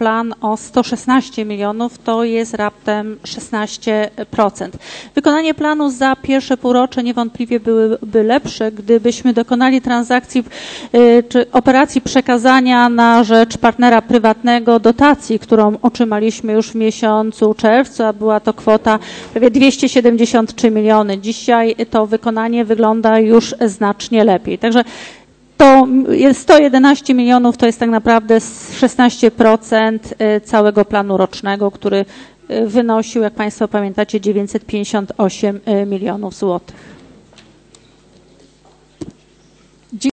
plan o 116 milionów, to jest raptem 16%. Wykonanie planu za pierwsze półrocze niewątpliwie byłyby lepsze, gdybyśmy dokonali transakcji czy operacji przekazania na rzecz partnera prywatnego dotacji, którą otrzymaliśmy już w miesiącu czerwcu, a była to kwota prawie 273 miliony. Dzisiaj to wykonanie wygląda już znacznie lepiej. Także to jest 111 milionów, to jest tak naprawdę 16% całego planu rocznego, który wynosił, jak Państwo pamiętacie, 958 milionów złotych.